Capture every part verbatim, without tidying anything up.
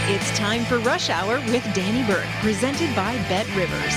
It's time for Rush Hour with Danny Burke, presented by Bet Rivers.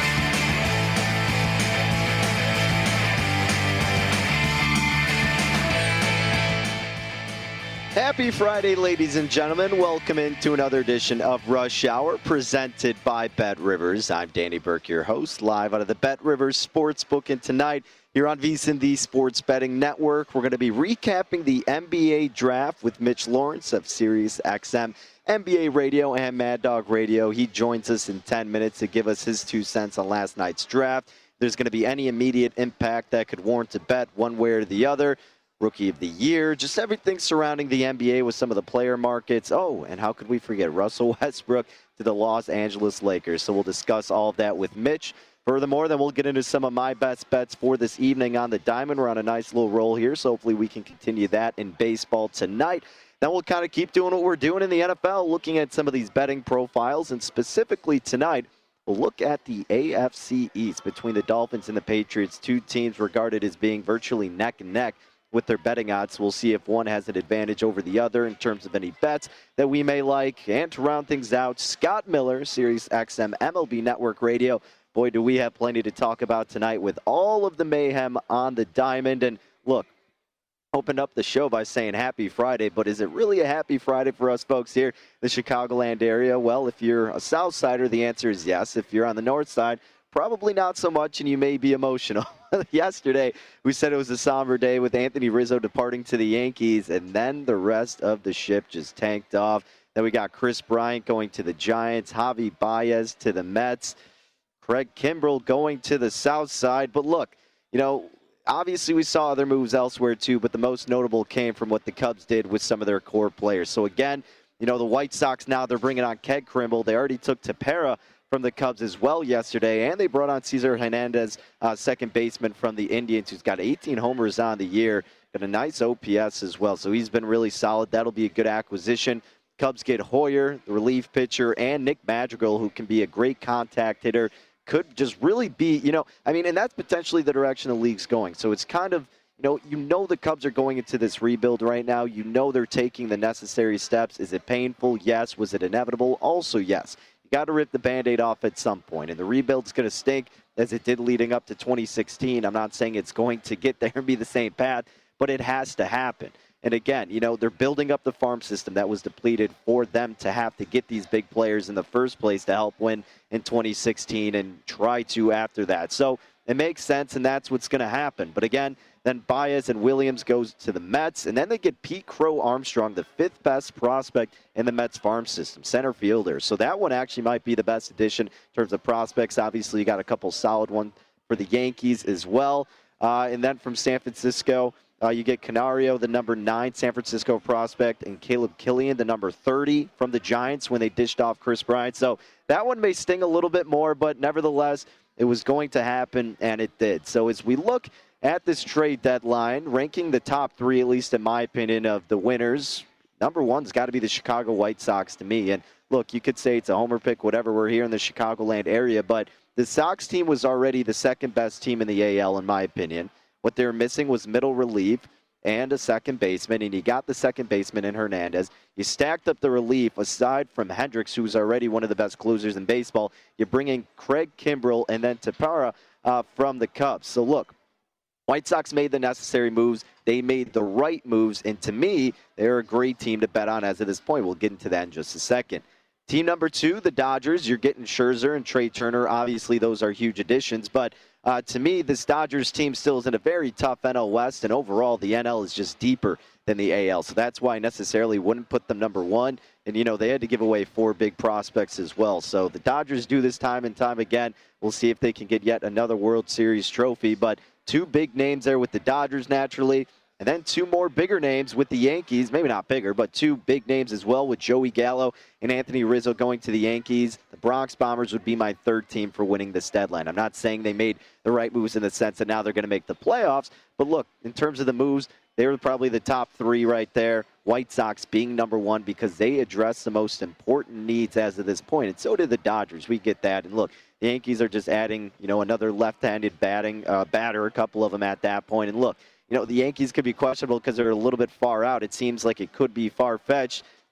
Happy Friday, ladies and gentlemen. Welcome into another edition of Rush Hour, presented by Bet Rivers. I'm Danny Burke, your host, live out of the Bet Rivers Sportsbook. And tonight, here on VSiN, the Sports Betting Network, we're going to be recapping the N B A Draft with Mitch Lawrence of Sirius X M, N B A Radio, and Mad Dog Radio. He joins us in ten minutes to give us his two cents on last night's draft. If there's going to be any immediate impact that could warrant a bet one way or the other. Rookie of the Year, just everything surrounding the N B A with some of the player markets. Oh, and how could we forget Russell Westbrook to the Los Angeles Lakers? So we'll discuss all of that with Mitch. Furthermore, then we'll get into some of my best bets for this evening on the diamond. We're on a nice little roll here, so hopefully we can continue that in baseball tonight. Then we'll kind of keep doing what we're doing in the N F L, looking at some of these betting profiles, and specifically tonight, we'll look at the A F C East between the Dolphins and the Patriots, two teams regarded as being virtually neck and neck with their betting odds. We'll see if one has an advantage over the other in terms of any bets that we may like. And to round things out, Scott Miller, Sirius X M M L B Network Radio. Boy, do we have plenty to talk about tonight with all of the mayhem on the diamond. And look, opened up the show by saying happy Friday, but is it really a happy Friday for us folks here in the Chicagoland area? Well, if you're a South Sider, the answer is yes. If you're on the North Side, probably not so much, and you may be emotional. Yesterday, we said it was a somber day with Anthony Rizzo departing to the Yankees, and then the rest of the ship just tanked off. Then we got Kris Bryant going to the Giants, Javi Baez to the Mets, Craig Kimbrell going to the South Side. But look, you know, obviously we saw other moves elsewhere too, but the most notable came from what the Cubs did with some of their core players. So again, you know, the White Sox now, they're bringing on Craig Kimbrell. They already took Tepera from the Cubs as well yesterday, and they brought on Cesar Hernandez, uh, second baseman from the Indians, who's got eighteen homers on the year, got a nice O P S as well, so he's been really solid. That'll be a good acquisition. Cubs get Hoyer, the relief pitcher, and Nick Madrigal, who can be a great contact hitter, could just really be, you know, I mean, and that's potentially the direction the league's going, so it's kind of, you know, you know the Cubs are going into this rebuild right now. You know they're taking the necessary steps. Is it painful? Yes. Was it inevitable? Also, yes. You got to rip the Band-Aid off at some point, and the rebuild's going to stink as it did leading up to twenty sixteen. I'm not saying it's going to get there and be the same path, but it has to happen. And again, you know, they're building up the farm system that was depleted for them to have to get these big players in the first place to help win in twenty sixteen and try to after that. So it makes sense, and that's what's going to happen. But again, then Baez and Williams goes to the Mets, and then they get Pete Crow Armstrong, the fifth best prospect in the Mets farm system, center fielder. So that one actually might be the best addition in terms of prospects. Obviously, you got a couple solid ones for the Yankees as well. Uh, and then from San Francisco, uh, you get Canario, the number nine San Francisco prospect, and Caleb Killian, the number thirty from the Giants when they dished off Kris Bryant. So that one may sting a little bit more, but nevertheless, it was going to happen, and it did. So as we look at this trade deadline, ranking the top three, at least in my opinion, of the winners, number one's got to be the Chicago White Sox to me. And look, you could say it's a homer pick, whatever. We're here in the Chicagoland area, but the Sox team was already the second best team in the A L, in my opinion. What they were missing was middle relief and a second baseman, and you got the second baseman in Hernandez. You stacked up the relief aside from Hendricks, who's already one of the best closers in baseball. You're bringing Craig Kimbrell and then Tepera uh, from the Cubs. So look, White Sox made the necessary moves. They made the right moves, and to me, they're a great team to bet on as of this point. We'll get into that in just a second. Team number two, the Dodgers. You're getting Scherzer and Trey Turner. Obviously, those are huge additions, but uh, to me, this Dodgers team still is in a very tough N L West, and overall, the N L is just deeper than the A L, so that's why I necessarily wouldn't put them number one. And, you know, they had to give away four big prospects as well. So the Dodgers do this time and time again. We'll see if they can get yet another World Series trophy, but two big names there with the Dodgers naturally, and then two more bigger names with the Yankees. Maybe not bigger, but two big names as well with Joey Gallo and Anthony Rizzo going to the Yankees. The Bronx Bombers would be my third team for winning this deadline. I'm not saying they made the right moves in the sense that now they're going to make the playoffs, but look, in terms of the moves, they were probably the top three right there. White Sox being number one because they address the most important needs as of this point, and so did the Dodgers. We get that, and look, the Yankees are just adding, you know, another left-handed batting uh, batter, a couple of them at that point. And look, you know, the Yankees could be questionable because they're a little bit far out. It seems like it could be far-fetched,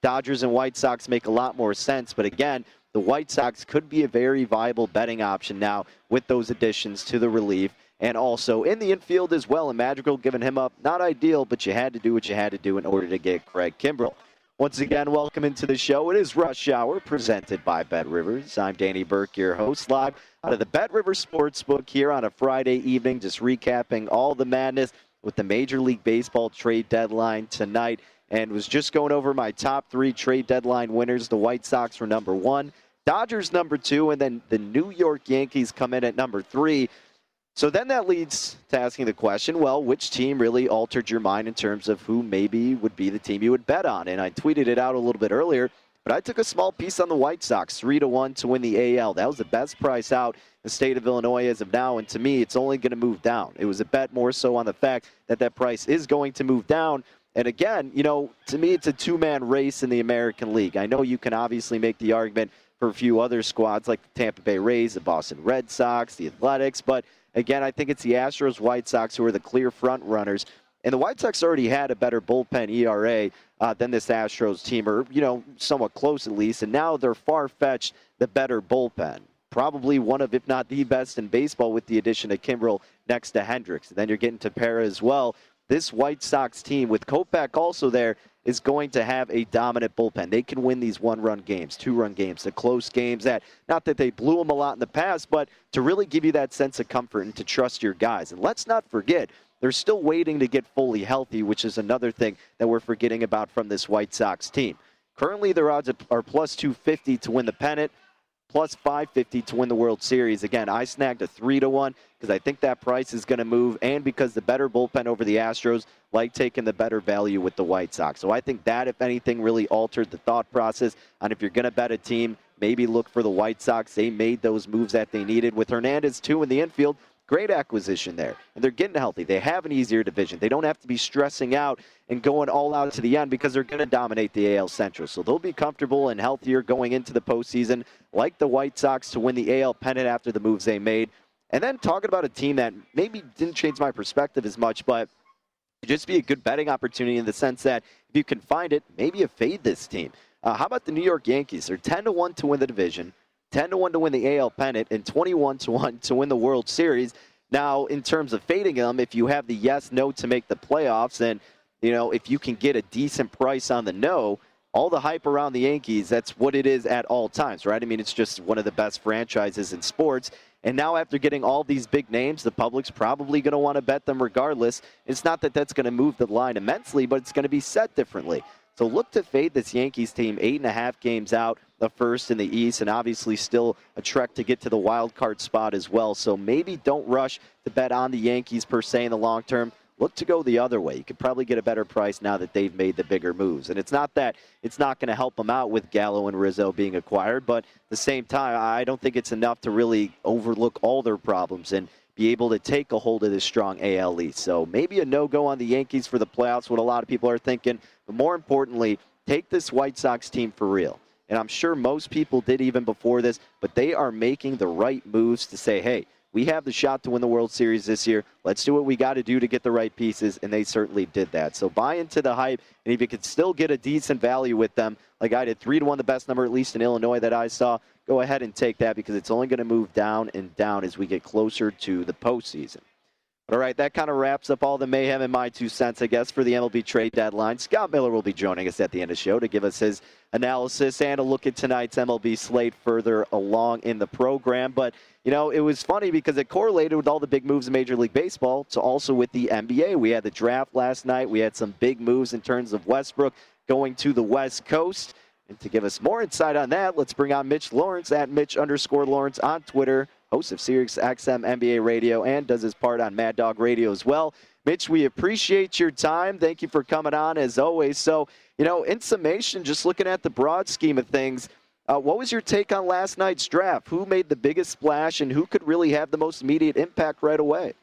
Dodgers and White Sox make a lot more sense. But again, the White Sox could be a very viable betting option now with those additions to the relief. And also in the infield as well. And Madrigal giving him up, not ideal, but you had to do what you had to do in order to get Craig Kimbrell. Once again, welcome into the show. It is Rush Hour, presented by Bet Rivers. I'm Danny Burke, your host, live out of the Bet Rivers Sportsbook here on a Friday evening, just recapping all the madness with the Major League Baseball trade deadline tonight. And was just going over my top three trade deadline winners. The White Sox were number one, Dodgers number two, and then the New York Yankees come in at number three. So then that leads to asking the question, well, which team really altered your mind in terms of who maybe would be the team you would bet on? And I tweeted it out a little bit earlier, but I took a small piece on the White Sox, three to one to win the A L. That was the best price out in the state of Illinois as of now, and to me, it's only going to move down. It was a bet more so on the fact that that price is going to move down. And again, you know, to me, it's a two-man race in the American League. I know you can obviously make the argument for a few other squads like the Tampa Bay Rays, the Boston Red Sox, the Athletics, but again, I think it's the Astros, White Sox who are the clear front runners. And the White Sox already had a better bullpen E R A uh, than this Astros team, or, you know, somewhat close at least. And now they're far-fetched the better bullpen. Probably one of, if not the best in baseball with the addition of Kimbrell next to Hendricks. And then you're getting Tepera as well. This White Sox team, with Kopech also there, is going to have a dominant bullpen. They can win these one-run games, two-run games, the close games that, not that they blew them a lot in the past, but to really give you that sense of comfort and to trust your guys. And let's not forget, they're still waiting to get fully healthy, which is another thing that we're forgetting about from this White Sox team. Currently, their odds are plus two fifty to win the pennant, plus five fifty to win the World Series. Again, I snagged a three to one because I think that price is going to move, and because the better bullpen over the Astros like taking the better value with the White Sox. So I think that, if anything, really altered the thought process on if you're going to bet a team, maybe look for the White Sox. They made those moves that they needed. With Hernandez, too, in the infield, great acquisition there. And they're getting healthy. They have an easier division. They don't have to be stressing out and going all out to the end because they're going to dominate the A L Central. So they'll be comfortable and healthier going into the postseason, like the White Sox, to win the A L pennant after the moves they made. And then talking about a team that maybe didn't change my perspective as much, but just be a good betting opportunity in the sense that if you can find it, maybe you fade this team. Uh, how about the New York Yankees? They're ten to one to win the division, ten to one to win the A L pennant, and twenty-one to one to win the World Series. Now, in terms of fading them, if you have the yes, no to make the playoffs, and, you know, if you can get a decent price on the no, all the hype around the Yankees, that's what it is at all times, right? I mean, it's just one of the best franchises in sports. And now after getting all these big names, the public's probably going to want to bet them regardless. It's not that that's going to move the line immensely, but it's going to be set differently. So look to fade this Yankees team, eight and a half games out, the first in the East, and obviously still a trek to get to the wild card spot as well. So maybe don't rush to bet on the Yankees per se in the long term. Look to go the other way. You could probably get a better price now that they've made the bigger moves. And it's not that it's not going to help them out with Gallo and Rizzo being acquired, but at the same time, I don't think it's enough to really overlook all their problems and be able to take a hold of this strong A L East. So maybe a no-go on the Yankees for the playoffs, what a lot of people are thinking. But more importantly, take this White Sox team for real. And I'm sure most people did even before this, but they are making the right moves to say, hey, we have the shot to win the World Series this year. Let's do what we got to do to get the right pieces, and they certainly did that. So buy into the hype, and if you could still get a decent value with them, like I did, three to one, the best number at least in Illinois that I saw, go ahead and take that because it's only going to move down and down as we get closer to the postseason. All right, that kind of wraps up all the mayhem and my two cents, I guess, for the M L B trade deadline. Scott Miller will be joining us at the end of the show to give us his analysis and a look at tonight's M L B slate further along in the program. But, you know, it was funny because it correlated with all the big moves in Major League Baseball to also with the N B A. We had the draft last night. We had some big moves in terms of Westbrook going to the West Coast. And to give us more insight on that, let's bring on Mitch Lawrence at Mitch underscore Lawrence on Twitter, host of Sirius X M N B A Radio, and does his part on Mad Dog Radio as well. Mitch, we appreciate your time. Thank you for coming on, as always. So, you know, in summation, just looking at the broad scheme of things, uh, what was your take on last night's draft? Who made the biggest splash, and who could really have the most immediate impact right away?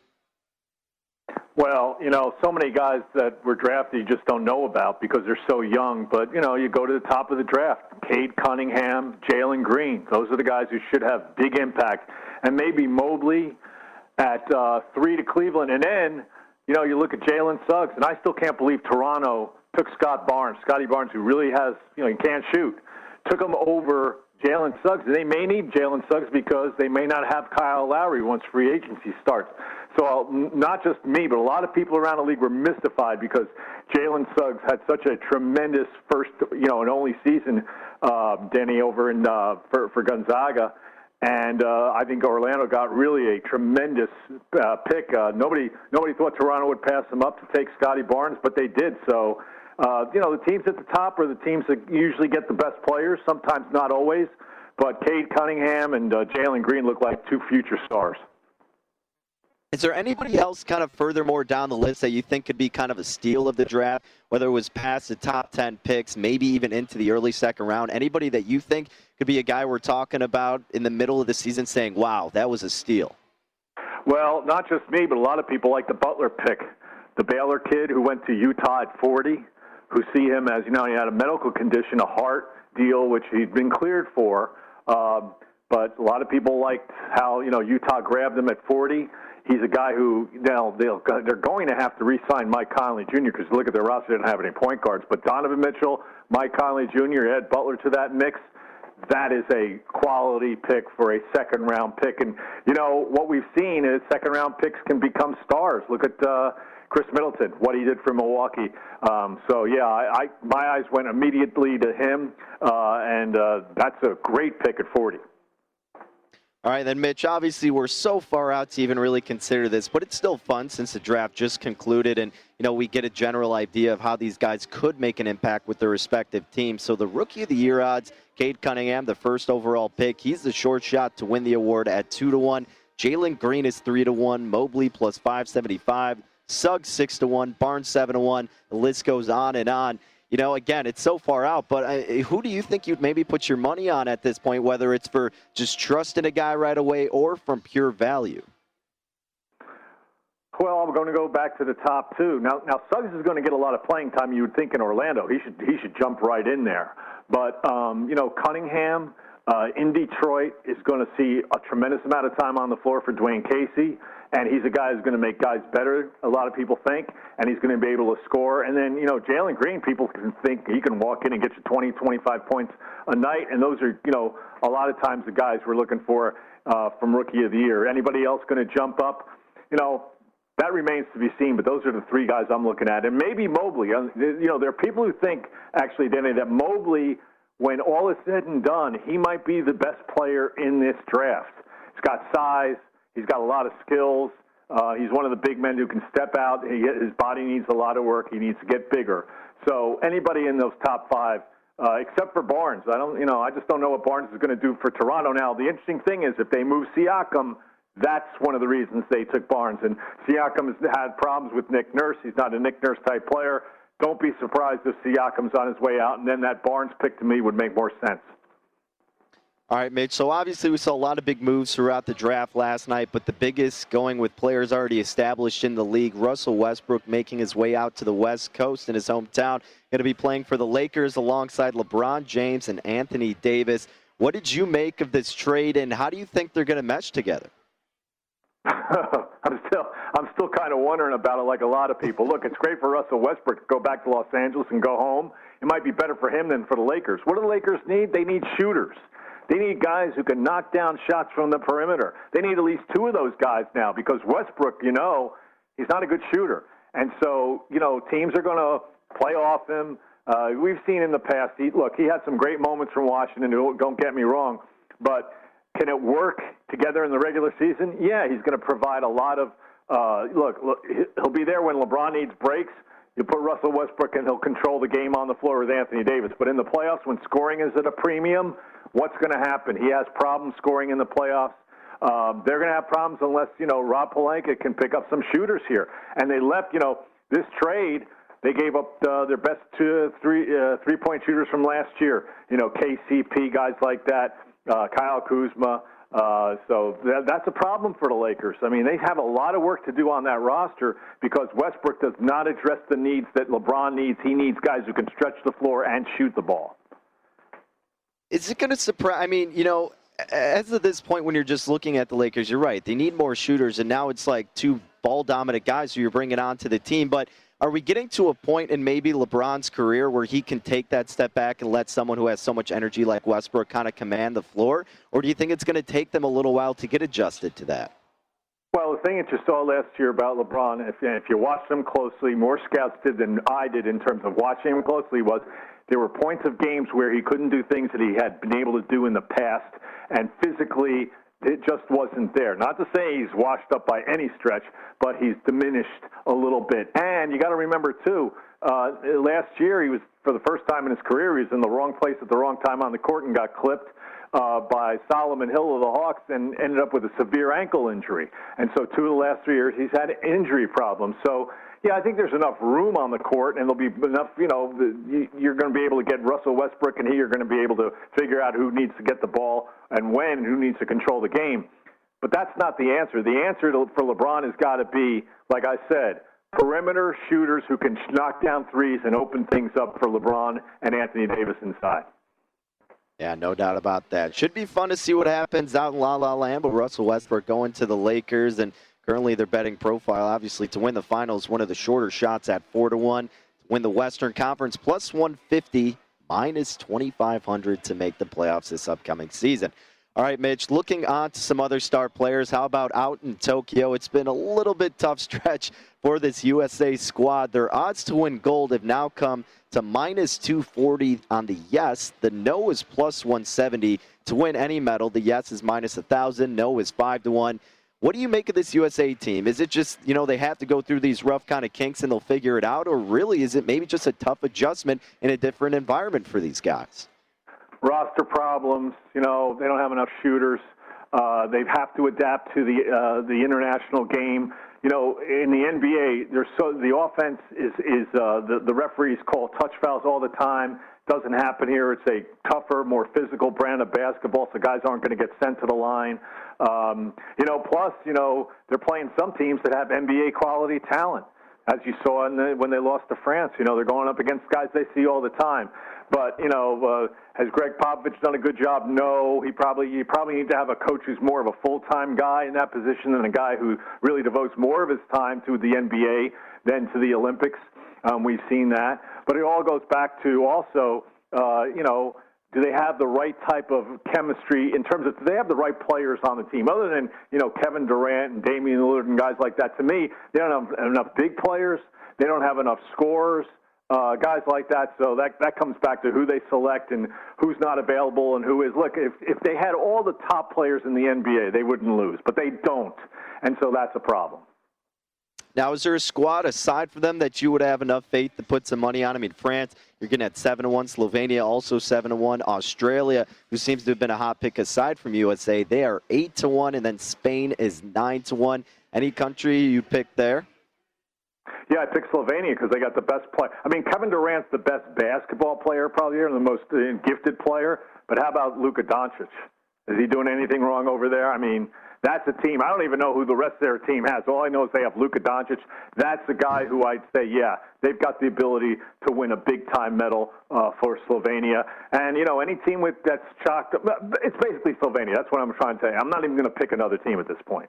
Well, you know, so many guys that were drafted you just don't know about because they're so young. But, you know, you go to the top of the draft, Cade Cunningham, Jalen Green. Those are the guys who should have big impact. And maybe Mobley at uh, three to Cleveland. And then, you know, you look at Jalen Suggs, and I still can't believe Toronto took Scott Barnes, Scotty Barnes, who really has, you know, he can't shoot, took him over Jalen Suggs. And they may need Jalen Suggs because they may not have Kyle Lowry once free agency starts. So uh, not just me, but a lot of people around the league were mystified because Jalen Suggs had such a tremendous first, you know, and only season, uh, Denny, over in uh, for, for Gonzaga. And uh, I think Orlando got really a tremendous uh, pick. Uh, nobody nobody thought Toronto would pass them up to take Scotty Barnes, but they did. So, uh, you know, the teams at the top are the teams that usually get the best players, sometimes not always. But Cade Cunningham and uh, Jalen Green look like two future stars. Is there anybody else kind of furthermore down the list that you think could be kind of a steal of the draft, whether it was past the top ten picks, maybe even into the early second round? Anybody that you think could be a guy we're talking about in the middle of the season saying, wow, that was a steal? Well, not just me, but a lot of people like the Butler pick, the Baylor kid who went to Utah at forty, who see him as, you know, he had a medical condition, a heart deal, which he'd been cleared for. Uh, but a lot of people liked how, you know, Utah grabbed him at forty. He's a guy who, now they'll, they're going to have to re-sign Mike Conley Junior because look at their roster, they didn't have any point guards. But Donovan Mitchell, Mike Conley Junior, Ed Butler to that mix, that is a quality pick for a second-round pick. And, you know, what we've seen is second-round picks can become stars. Look at uh, Chris Middleton, what he did for Milwaukee. Um, so, yeah, I, I, my eyes went immediately to him, uh, and uh, that's a great pick at forty. All right, then, Mitch, obviously we're so far out to even really consider this, but it's still fun since the draft just concluded and, you know, we get a general idea of how these guys could make an impact with their respective teams. So the Rookie of the Year odds, Cade Cunningham, the first overall pick, he's the short shot to win the award at two to one. Jalen Green is three to one. Mobley plus five seventy-five. Suggs six to one. Barnes seven to one. The list goes on and on. You know, again, it's so far out, but uh, who do you think you'd maybe put your money on at this point, whether it's for just trusting a guy right away or from pure value? Well, I'm going to go back to the top two. Now, now Suggs is going to get a lot of playing time, you would think, in Orlando. He should he should jump right in there. But, um, you know, Cunningham uh, in Detroit is going to see a tremendous amount of time on the floor for Dwayne Casey. And he's a guy who's going to make guys better, a lot of people think, and he's going to be able to score. And then, you know, Jalen Green, people can think he can walk in and get you twenty, twenty-five points a night, and those are, you know, a lot of times the guys we're looking for uh, from Rookie of the Year. Anybody else going to jump up? You know, that remains to be seen, but those are the three guys I'm looking at. And maybe Mobley. You know, there are people who think, actually, Danny, that Mobley, when all is said and done, he might be the best player in this draft. He's got size. He's got a lot of skills. Uh, he's one of the big men who can step out. He, his body needs a lot of work. He needs to get bigger. So anybody in those top five, uh, except for Barnes, I don't, you know, I just don't know what Barnes is going to do for Toronto. Now, the interesting thing is if they move Siakam, that's one of the reasons they took Barnes. And Siakam has had problems with Nick Nurse. He's not a Nick Nurse type player. Don't be surprised if Siakam's on his way out, and then that Barnes pick to me would make more sense. All right, Mitch, so obviously we saw a lot of big moves throughout the draft last night, but the biggest going with players already established in the league. Russell Westbrook making his way out to the West Coast in his hometown. Going to be playing for the Lakers alongside LeBron James and Anthony Davis. What did you make of this trade, and how do you think they're going to mesh together? I'm still I'm still kind of wondering about it like a lot of people. Look, it's great for Russell Westbrook to go back to Los Angeles and go home. It might be better for him than for the Lakers. What do the Lakers need? They need shooters. They need guys who can knock down shots from the perimeter. They need at least two of those guys now because Westbrook, you know, he's not a good shooter. And so, you know, teams are going to play off him. Uh, we've seen in the past, he, look, he had some great moments from Washington, don't get me wrong, but can it work together in the regular season? Yeah, he's going to provide a lot of, uh, look, look, he'll be there when LeBron needs breaks. You put Russell Westbrook and he'll control the game on the floor with Anthony Davis. But in the playoffs, when scoring is at a premium, what's going to happen? He has problems scoring in the playoffs. Um, they're going to have problems unless, you know, Rob Pelinka can pick up some shooters here. And they left, you know, this trade, they gave up uh, their best two, three, uh, three-point shooters from last year. You know, K C P, guys like that, uh, Kyle Kuzma. Uh, so that, that's a problem for the Lakers. I mean, they have a lot of work to do on that roster because Westbrook does not address the needs that LeBron needs. He needs guys who can stretch the floor and shoot the ball. Is it going to surprise? I mean, you know, as of this point, when you're just looking at the Lakers, you're right. They need more shooters, and now it's like two ball-dominant guys who you're bringing onto the team. But Are we getting to a point in maybe LeBron's career where he can take that step back and let someone who has so much energy like Westbrook kind of command the floor? Or do you think it's going to take them a little while to get adjusted to that? Well, the thing that you saw last year about LeBron, if, if you watched him closely, more scouts did than I did in terms of watching him closely, was there were points of games where he couldn't do things that he had been able to do in the past, and physically it just wasn't there. Not to say he's washed up by any stretch, but he's diminished a little bit. And you got to remember, too, uh, last year he was, for the first time in his career, he was in the wrong place at the wrong time on the court and got clipped uh, by Solomon Hill of the Hawks and ended up with a severe ankle injury. And so two of the last three years he's had injury problems. So, yeah, I think there's enough room on the court, and there'll be enough, you know, the, you're going to be able to get Russell Westbrook and he are going to be able to figure out who needs to get the ball and when, and who needs to control the game. But that's not the answer. The answer to, for LeBron has got to be, like I said, perimeter shooters who can knock down threes and open things up for LeBron and Anthony Davis inside. Yeah, no doubt about that. Should be fun to see what happens out in La La Land, but Russell Westbrook going to the Lakers, and currently their betting profile, obviously, to win the finals, one of the shorter shots at four to one. To win the Western Conference, plus one fifty, minus twenty-five hundred to make the playoffs this upcoming season. All right, Mitch, looking on to some other star players, how about out in Tokyo? It's been a little bit tough stretch for this U S A squad. Their odds to win gold have now come to minus two forty on the yes. The no is plus one seventy to win any medal. The yes is minus one thousand. No is five to one. What do you make of this U S A team? Is it just, you know, they have to go through these rough kind of kinks and they'll figure it out? Or really is it maybe just a tough adjustment in a different environment for these guys? Roster problems, you know, they don't have enough shooters. Uh, they have to adapt to the uh, the international game. You know, in the N B A, there's so the offense is is uh, the the referees call touch fouls all the time. Doesn't happen here. It's a tougher, more physical brand of basketball, so guys aren't going to get sent to the line. Um, you know, plus, you know, they're playing some teams that have N B A quality talent, as you saw in the, when they lost to France. You know, they're going up against guys they see all the time. But, you know, uh, has Greg Popovich done a good job? No. He probably you probably need to have a coach who's more of a full-time guy in that position than a guy who really devotes more of his time to the N B A than to the Olympics. Um, we've seen that. But it all goes back to also, uh, you know, do they have the right type of chemistry in terms of, do they have the right players on the team? Other than, you know, Kevin Durant and Damian Lillard and guys like that, to me, they don't have enough big players. They don't have enough scorers. Uh, guys like that, so that that comes back to who they select and who's not available and who is. Look, if if they had all the top players in the N B A, they wouldn't lose, but they don't, and so that's a problem. Now, is there a squad aside from them that you would have enough faith to put some money on? I mean, France, you're getting at seven to one. Slovenia also seven to one. Australia, who seems to have been a hot pick aside from U S A, they are eight to one, and then Spain is nine to one. Any country you pick there? Yeah, I picked Slovenia because they got the best player. I mean, Kevin Durant's the best basketball player probably here and the most uh, gifted player. But how about Luka Doncic? Is he doing anything wrong over there? I mean, that's a team. I don't even know who the rest of their team has. All I know is they have Luka Doncic. That's a guy who I'd say, yeah, they've got the ability to win a big-time medal uh, for Slovenia. And, you know, any team with that's chalked up, it's basically Slovenia. That's what I'm trying to say. I'm not even going to pick another team at this point.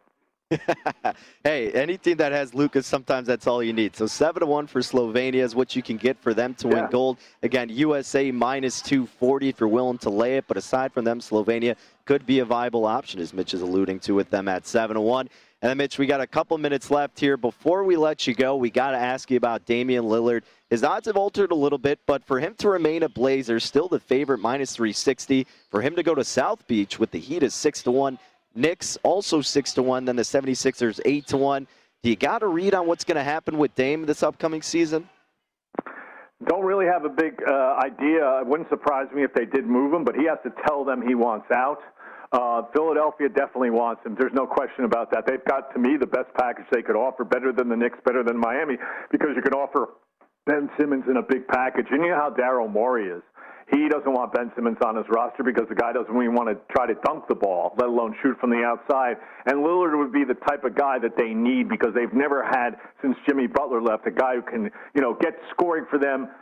Hey, any team that has Lucas, sometimes that's all you need. So seven to one for Slovenia is what you can get for them to yeah. win gold. Again, U S A minus two forty if you're willing to lay it. But aside from them, Slovenia could be a viable option, as Mitch is alluding to, with them at seven to one. And then, Mitch, we got a couple minutes left here. Before we let you go, we got to ask you about Damian Lillard. His odds have altered a little bit, but for him to remain a Blazer, still the favorite, minus three sixty. For him to go to South Beach with the Heat is six to one. Knicks also six to one, then the seventy-sixers eight to one. Do you got a read on what's going to happen with Dame this upcoming season? Don't really have a big uh, idea. It wouldn't surprise me if they did move him, but he has to tell them he wants out. Uh, Philadelphia definitely wants him. There's no question about that. They've got, to me, the best package they could offer, better than the Knicks, better than Miami, because you can offer Ben Simmons in a big package. And you know how Daryl Morey is. He doesn't want Ben Simmons on his roster because the guy doesn't even want to try to dunk the ball, let alone shoot from the outside. And Lillard would be the type of guy that they need because they've never had, since Jimmy Butler left, a guy who can, you know, get scoring for them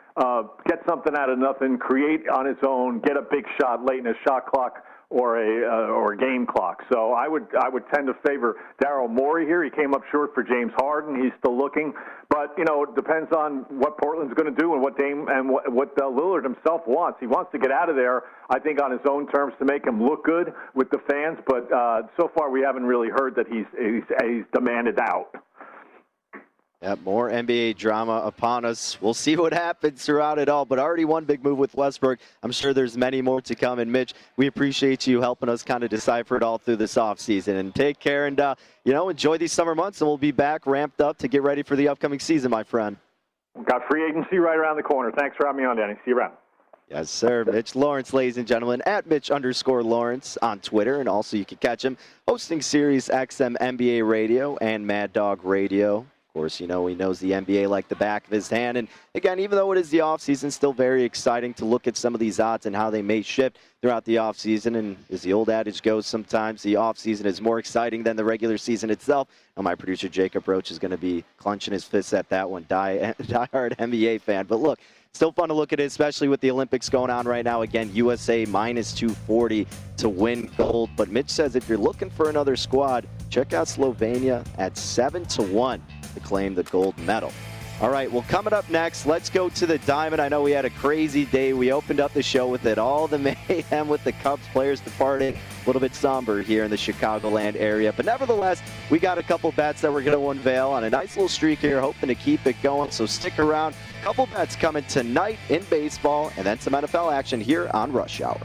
uh, get something out of nothing, create on his own, get a big shot late in a shot clock or a uh, or a game clock. So I would I would tend to favor Daryl Morey here. He came up short for James Harden. He's still looking, but you know it depends on what Portland's going to do and what Dame and what, what uh, Lillard himself wants. He wants to get out of there, I think, on his own terms to make him look good with the fans. But uh, so far we haven't really heard that he's he's, he's demanded out. Yeah, more N B A drama upon us. We'll see what happens throughout it all, but already one big move with Westbrook. I'm sure there's many more to come. And, Mitch, we appreciate you helping us kind of decipher it all through this offseason. And take care and, uh, you know, enjoy these summer months, and we'll be back ramped up to get ready for the upcoming season, my friend. We've got free agency right around the corner. Thanks for having me on, Danny. See you around. Yes, sir. Mitch Lawrence, ladies and gentlemen, at Mitch underscore Lawrence on Twitter. And also you can catch him hosting Sirius X M N B A Radio and Mad Dog Radio. Of course, you know, he knows the N B A like the back of his hand. And again, even though it is the offseason, still very exciting to look at some of these odds and how they may shift throughout the offseason. And as the old adage goes, sometimes the offseason is more exciting than the regular season itself. And my producer, Jacob Roach, is going to be clenching his fists at that one, die, die-hard N B A fan. But look, still fun to look at it, especially with the Olympics going on right now. Again, U S A minus two forty to win gold. But Mitch says if you're looking for another squad, check out Slovenia at seven to one. To claim the gold medal. All right, well, coming up next, let's go to the Diamond. I know we had a crazy day. We opened up the show with it. All the mayhem with the Cubs players departing. A little bit somber here in the Chicagoland area. But nevertheless, we got a couple bets that we're going to unveil on a nice little streak here, hoping to keep it going. So stick around. A couple bets coming tonight in baseball, and then some N F L action here on Rush Hour.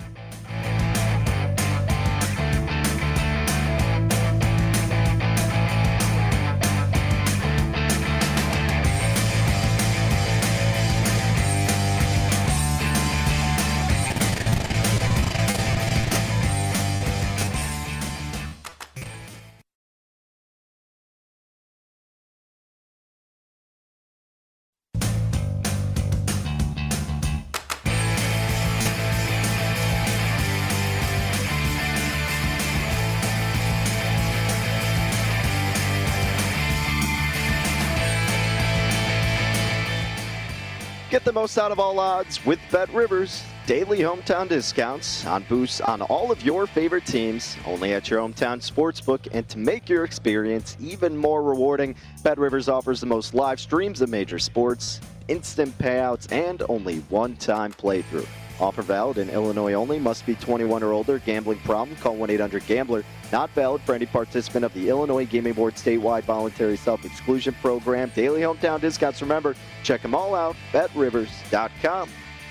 Get the most out of all odds with BetRivers. Daily hometown discounts on boosts on all of your favorite teams, only at your hometown sportsbook. And to make your experience even more rewarding, BetRivers offers the most live streams of major sports, instant payouts, and only one-time playthrough. Offer valid in Illinois only. Must be twenty-one or older. Gambling problem? Call one eight hundred gambler. Not valid for any participant of the Illinois Gaming Board statewide voluntary self-exclusion program. Daily hometown discounts. Remember, check them all out. Bet Rivers dot com.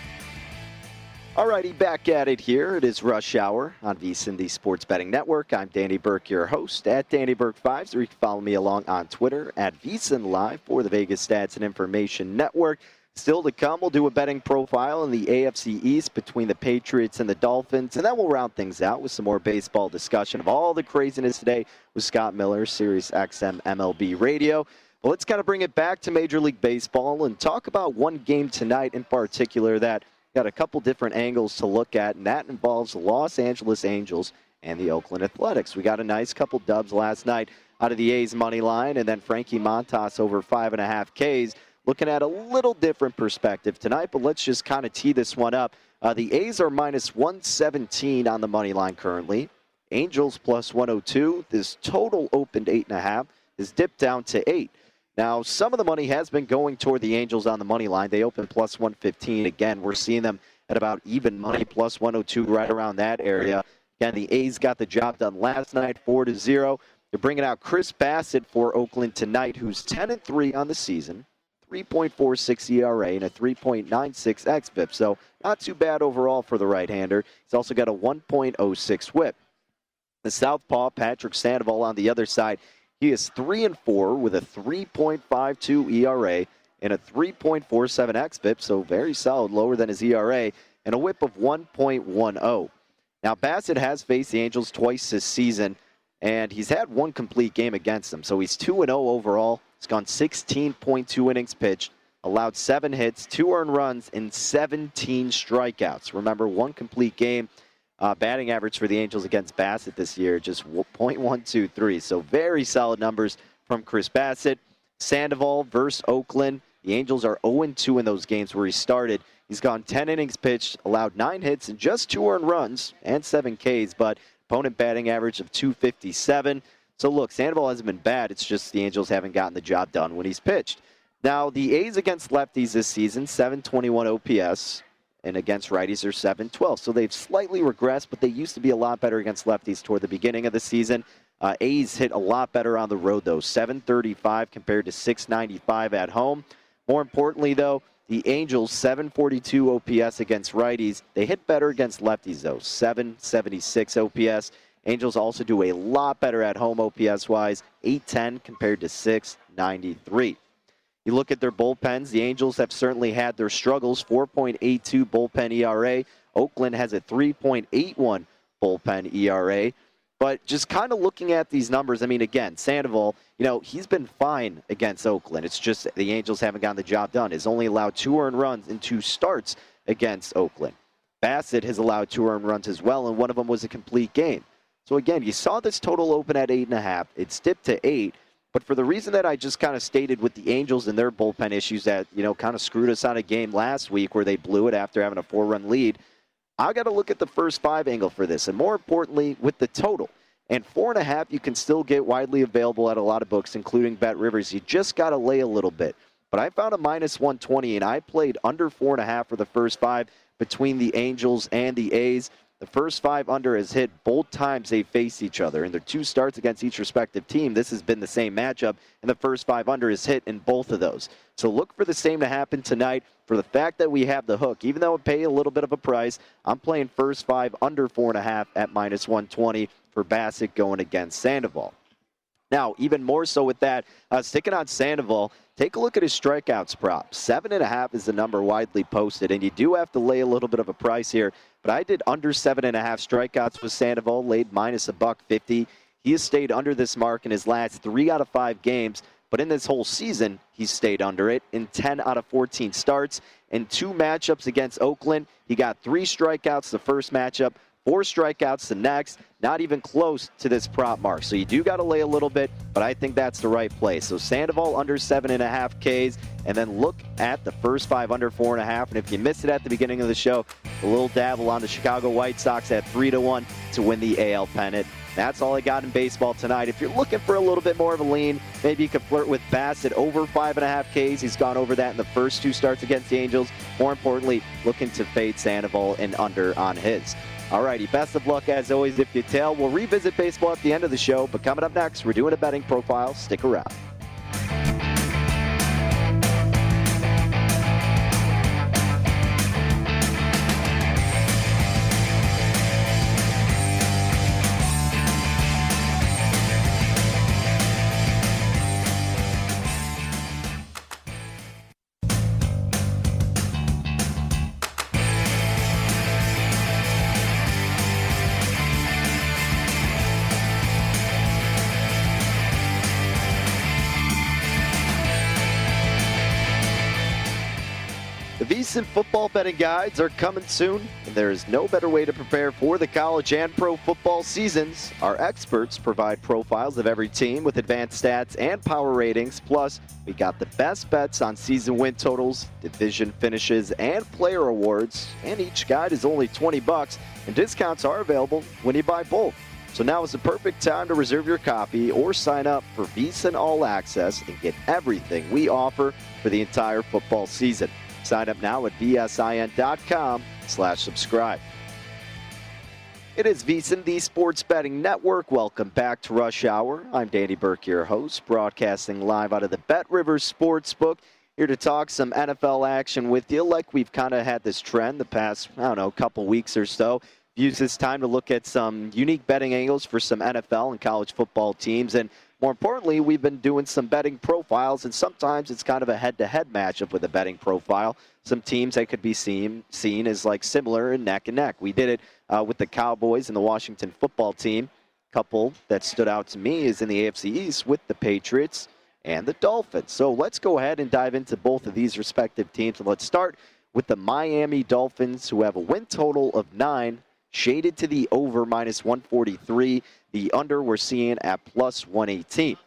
Alrighty, back at it here. It is Rush Hour on VSiN, the Sports Betting Network. I'm Danny Burke, your host at Danny Burke five, or you can follow me along on Twitter at VSiN Live for the Vegas Stats and Information Network. Still to come, we'll do a betting profile in the A F C East between the Patriots and the Dolphins, and then we'll round things out with some more baseball discussion of all the craziness today with Scott Miller, Sirius X M M L B Radio. But let's kind of bring it back to Major League Baseball and talk about one game tonight in particular that got a couple different angles to look at, and that involves the Los Angeles Angels and the Oakland Athletics. We got a nice couple dubs last night out of the A's money line, and then Frankie Montas over five and a half Ks. Looking at a little different perspective tonight, but let's just kind of tee this one up. Uh, the A's are minus one seventeen on the money line currently. Angels plus one oh two. This total opened eight and a half. Is dipped down to eight. Now, some of the money has been going toward the Angels on the money line. They opened plus one fifteen. Again, we're seeing them at about even money, plus one oh two, right around that area. Again, the A's got the job done last night, four to zero. They're bringing out Chris Bassett for Oakland tonight, who's ten and three on the season. three point four six E R A and a three point nine six X F I P, so not too bad overall for the right-hander. He's also got a one point oh six whip. The southpaw, Patrick Sandoval, on the other side, he is three and four with a three point five two E R A and a three point four seven X F I P, so very solid, lower than his E R A, and a whip of one point one oh. Now, Bassett has faced the Angels twice this season, and he's had one complete game against them, so he's two and oh overall. He's gone sixteen point two innings pitched, allowed seven hits, two earned runs, and seventeen strikeouts. Remember, one complete game. Uh, batting average for the Angels against Bassett this year, just point one two three. So very solid numbers from Chris Bassett. Sandoval versus Oakland. The Angels are oh and two in those games where he started. He's gone ten innings pitched, allowed nine hits and just two earned runs and seven Ks, but opponent batting average of two fifty-seven. So look, Sandoval hasn't been bad. It's just the Angels haven't gotten the job done when he's pitched. Now, the A's against lefties this season, seven twenty-one O P S, and against righties are seven twelve. So they've slightly regressed, but they used to be a lot better against lefties toward the beginning of the season. Uh, A's hit a lot better on the road, though, seven thirty-five compared to six ninety-five at home. More importantly, though, the Angels, seven forty-two O P S against righties. They hit better against lefties, though, seven seventy-six O P S. Angels also do a lot better at home O P S-wise, eight ten compared to six ninety-three. You look at their bullpens, the Angels have certainly had their struggles, four point eight two bullpen E R A. Oakland has a three point eight one bullpen E R A. But just kind of looking at these numbers, I mean, again, Sandoval, you know, he's been fine against Oakland. It's just the Angels haven't gotten the job done. He's only allowed two earned runs in two starts against Oakland. Bassett has allowed two earned runs as well, and one of them was a complete game. So again, you saw this total open at eight and a half. It's dipped to eight. But for the reason that I just kind of stated with the Angels and their bullpen issues that, you know, kind of screwed us on a game last week where they blew it after having a four-run lead, I got to look at the first five angle for this, and more importantly, with the total. And four and a half, you can still get widely available at a lot of books, including Bet Rivers. You just got to lay a little bit. But I found a minus one twenty, and I played under four and a half for the first five between the Angels and the A's. The first five under has hit both times they faced each other. In their two starts against each respective team, this has been the same matchup, and the first five under is hit in both of those. So look for the same to happen tonight. For the fact that we have the hook, even though it pay a little bit of a price, I'm playing first five under four and a half at minus one twenty for Bassett going against Sandoval. Now, even more so with that, uh, sticking on Sandoval, take a look at his strikeouts prop. Seven and a half is the number widely posted, and you do have to lay a little bit of a price here. But I did under seven and a half strikeouts with Sandoval, laid minus a buck fifty. He has stayed under this mark in his last three out of five games. But in this whole season, he's stayed under it in ten out of fourteen starts. In two matchups against Oakland, he got three strikeouts the first matchup, four strikeouts the next, not even close to this prop mark. So you do got to lay a little bit, but I think that's the right play. So Sandoval under seven and a half Ks, and then look at the first five under four and a half. And if you missed it at the beginning of the show, a little dabble on the Chicago White Sox at three to one to win the A L pennant. That's all I got in baseball tonight. If you're looking for a little bit more of a lean, maybe you could flirt with Bassett over five and a half Ks. He's gone over that in the first two starts against the Angels. More importantly, looking to fade Sandoval and under on his. Alrighty, best of luck as always if you tail. We'll revisit baseball at the end of the show, but coming up next, we're doing a betting profile. Stick around. VSiN football betting guides are coming soon, and there is no better way to prepare for the college and pro football seasons. Our experts provide profiles of every team with advanced stats and power ratings. Plus, we got the best bets on season win totals, division finishes, and player awards. And each guide is only twenty bucks, and discounts are available when you buy both. So now is the perfect time to reserve your copy or sign up for VSiN All Access and get everything we offer for the entire football season. Sign up now at vsin.com slash subscribe. It is VSiN, the Sports Betting Network. Welcome back to Rush Hour. I'm Danny Burke, your host, broadcasting live out of the Bet Rivers Sportsbook. Here to talk some N F L action with you, like we've kind of had this trend the past, I don't know, couple weeks or so. Use this time to look at some unique betting angles for some N F L and college football teams. And more importantly, we've been doing some betting profiles, and sometimes it's kind of a head-to-head matchup with a betting profile. Some teams that could be seen, seen as like similar and neck and neck. We did it uh, with the Cowboys and the Washington football team. Couple that stood out to me is in the A F C East with the Patriots and the Dolphins. So let's go ahead and dive into both of these respective teams. And let's start with the Miami Dolphins, who have a win total of nine, shaded to the over minus one forty-three. The under we're seeing at plus one eighteen.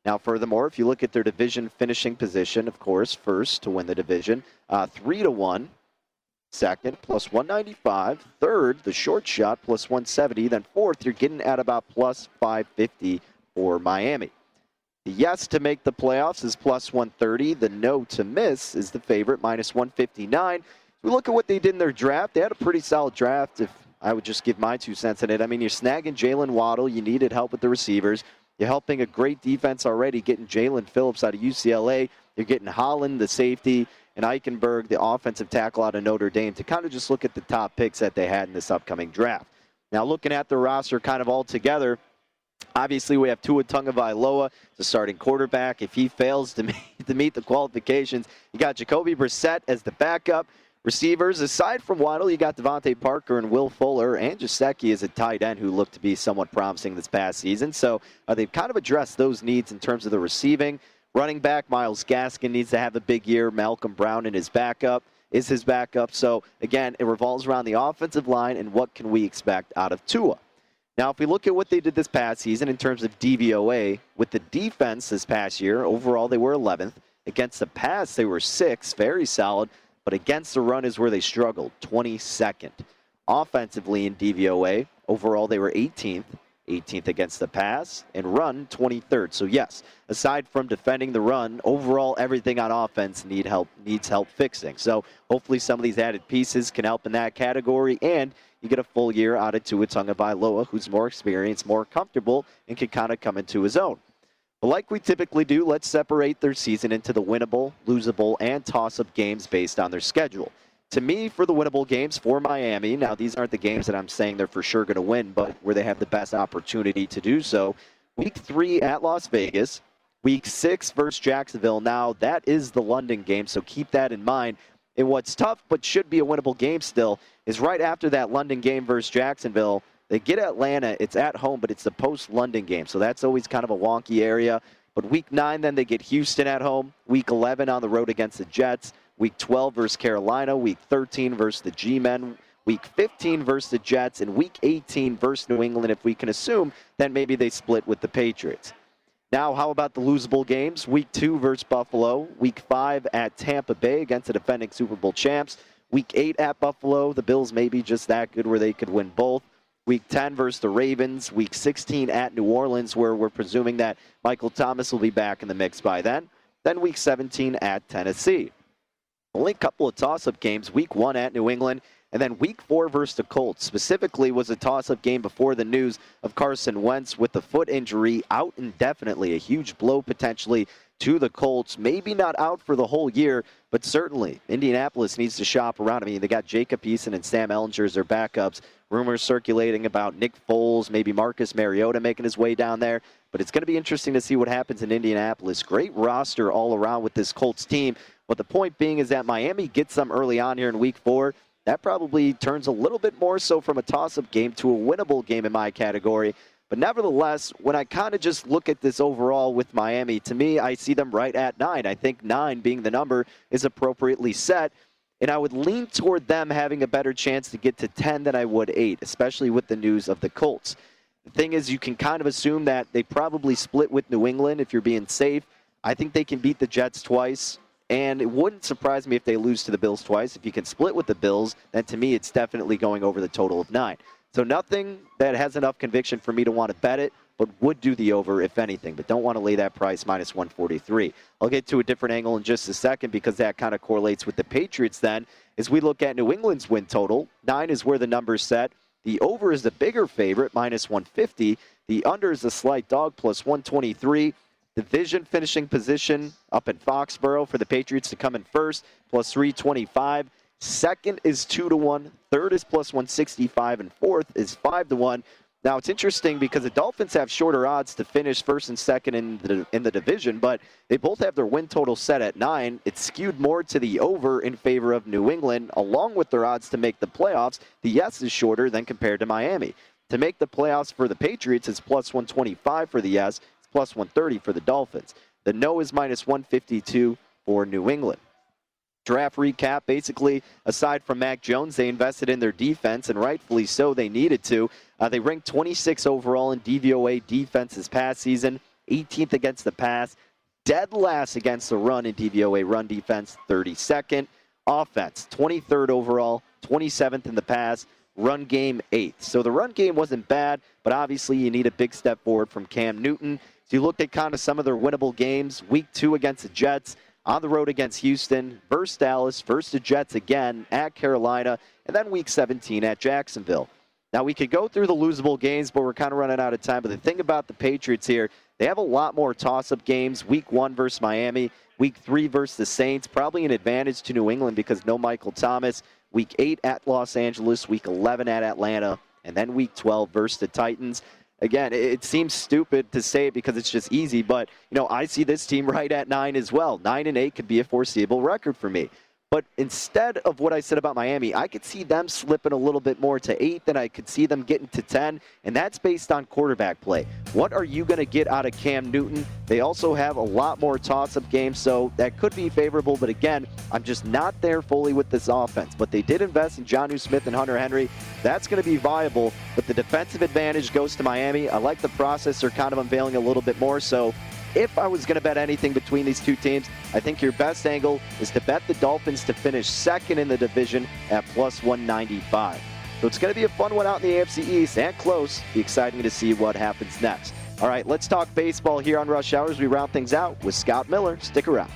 Now, furthermore, if you look at their division finishing position, of course, first to win the division, uh, three to one. Second, plus one ninety-five. Third, the short shot, plus one seventy. Then fourth, you're getting at about plus five fifty for Miami. The yes to make the playoffs is plus one thirty. The no to miss is the favorite, minus one fifty-nine. If we look at what they did in their draft, they had a pretty solid draft, if I would just give my two cents on it. I mean, you're snagging Jalen Waddle. You needed help with the receivers. You're helping a great defense already, getting Jalen Phillips out of U C L A. You're getting Holland, the safety, and Eichenberg, the offensive tackle out of Notre Dame, to kind of just look at the top picks that they had in this upcoming draft. Now, looking at the roster kind of all together, obviously we have Tua Tagovailoa, the starting quarterback. If he fails to meet, to meet the qualifications, you got Jacoby Brissett as the backup. Receivers, aside from Waddle, you got Devontae Parker and Will Fuller, and Gesicki as a tight end who looked to be somewhat promising this past season. So uh, they've kind of addressed those needs in terms of the receiving. Running back, Myles Gaskin needs to have a big year. Malcolm Brown in his backup is his backup. So, again, it revolves around the offensive line and what can we expect out of Tua. Now, if we look at what they did this past season in terms of D V O A, with the defense this past year, overall they were eleventh. Against the pass, they were sixth, very solid. But against the run is where they struggled, twenty-second. Offensively in D V O A, overall they were eighteenth. eighteenth against the pass, and run twenty-third. So yes, aside from defending the run, overall everything on offense need help needs help fixing. So hopefully some of these added pieces can help in that category, and you get a full year out of Tua Tagovailoa, who's more experienced, more comfortable, and can kind of come into his own. But like we typically do, let's separate their season into the winnable, losable, and toss-up games based on their schedule. To me, for the winnable games for Miami, now these aren't the games that I'm saying they're for sure going to win, but where they have the best opportunity to do so. Week three at Las Vegas. Week six versus Jacksonville. Now, that is the London game, so keep that in mind. And what's tough, but should be a winnable game still, is right after that London game versus Jacksonville, they get Atlanta. It's at home, but it's the post-London game, so that's always kind of a wonky area. But week nine, then they get Houston at home. Week eleven on the road against the Jets. Week twelve versus Carolina. Week thirteen versus the G-Men. Week fifteen versus the Jets. And Week eighteen versus New England, if we can assume, then maybe they split with the Patriots. Now, how about the losable games? Week two versus Buffalo. Week five at Tampa Bay against the defending Super Bowl champs. Week eight at Buffalo. The Bills may be just that good where they could win both. Week ten versus the Ravens. Week sixteen at New Orleans, where we're presuming that Michael Thomas will be back in the mix by then. Then Week seventeen at Tennessee. Only a couple of toss-up games. Week one at New England. And then Week four versus the Colts. Specifically was a toss-up game before the news of Carson Wentz with the foot injury out indefinitely. A huge blow potentially to the Colts. Maybe not out for the whole year, but certainly Indianapolis needs to shop around. I mean, they got Jacob Eason and Sam Ehlinger as their backups. Rumors circulating about Nick Foles, maybe Marcus Mariota making his way down there. But it's going to be interesting to see what happens in Indianapolis. Great roster all around with this Colts team. But the point being is that Miami gets them early on here in week four. That probably turns a little bit more so from a toss-up game to a winnable game in my category. But nevertheless, when I kind of just look at this overall with Miami, to me, I see them right at nine. I think nine being the number is appropriately set. And I would lean toward them having a better chance to get to ten than I would eight, especially with the news of the Colts. The thing is, you can kind of assume that they probably split with New England if you're being safe. I think they can beat the Jets twice. And it wouldn't surprise me if they lose to the Bills twice. If you can split with the Bills, then to me it's definitely going over the total of nine. So nothing that has enough conviction for me to want to bet it, but would do the over if anything. But don't want to lay that price minus one forty-three. I'll get to a different angle in just a second because that kind of correlates with the Patriots then. As we look at New England's win total, nine is where the number's set. The over is the bigger favorite, minus one fifty. The under is a slight dog, plus one twenty-three. Division finishing position up in Foxborough for the Patriots to come in first, plus three twenty-five. Second is two to one. Third is plus one sixty-five. And fourth is five to one. Now, it's interesting because the Dolphins have shorter odds to finish first and second in the, in the division, but they both have their win total set at nine. It's skewed more to the over in favor of New England, along with their odds to make the playoffs. The yes is shorter than compared to Miami. To make the playoffs for the Patriots, it's plus one twenty-five for the yes. Plus one thirty for the Dolphins. The no is minus one fifty-two for New England. Draft recap, basically, aside from Mac Jones, they invested in their defense, and rightfully so, they needed to. Uh, they ranked twenty-six overall in D V O A defense this past season. eighteenth against the pass, dead last against the run in D V O A run defense, thirty-second. Offense, twenty-third overall, twenty-seventh in the pass, run game eighth. So the run game wasn't bad, but obviously you need a big step forward from Cam Newton. So you looked at kind of some of their winnable games. Week two against the Jets, on the road against Houston, versus Dallas, versus the Jets again, at Carolina, and then week seventeen at Jacksonville. Now, we could go through the losable games, but we're kind of running out of time. But the thing about the Patriots here, they have a lot more toss-up games. Week one versus Miami, week three versus the Saints, probably an advantage to New England because no Michael Thomas. Week eight at Los Angeles, week eleven at Atlanta, and then week twelve versus the Titans. Again, it seems stupid to say it because it's just easy, but, you know, I see this team right at nine as well. Nine and eight could be a foreseeable record for me. But instead of what I said about Miami, I could see them slipping a little bit more to eight than I could see them getting to ten, and that's based on quarterback play. What are you going to get out of Cam Newton? They also have a lot more toss-up games, so that could be favorable. But again, I'm just not there fully with this offense. But they did invest in Jonnu Smith and Hunter Henry. That's going to be viable, but the defensive advantage goes to Miami. I like the process they're kind of unveiling a little bit more, so if I was going to bet anything between these two teams, I think your best angle is to bet the Dolphins to finish second in the division at plus one ninety-five. So it's going to be a fun one out in the A F C East and close. Be exciting to see what happens next. All right, let's talk baseball here on Rush Hour as we round things out with Scott Miller. Stick around.